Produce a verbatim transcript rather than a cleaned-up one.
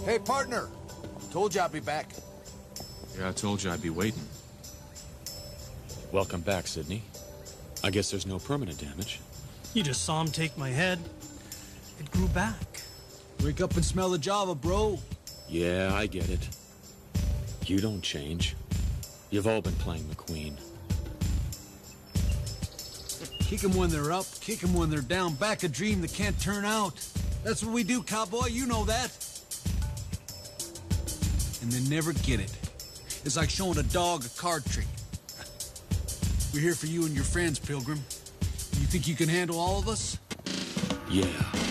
Hey, partner. Told you I'd be back. Yeah, I told you I'd be waiting. Welcome back, Sydney. I guess there's no permanent damage. You just saw him take my head. It grew back. Wake up and smell the Java, bro. Yeah, I get it. You don't change. You've all been playing the Queen. Kick 'em when they're up, kick 'em when they're down. Back a dream that can't turn out. That's what we do, cowboy. You know that. And they never get it. It's like showing a dog a card trick. We're here for you and your friends, Pilgrim. You think you can handle all of us? Yeah.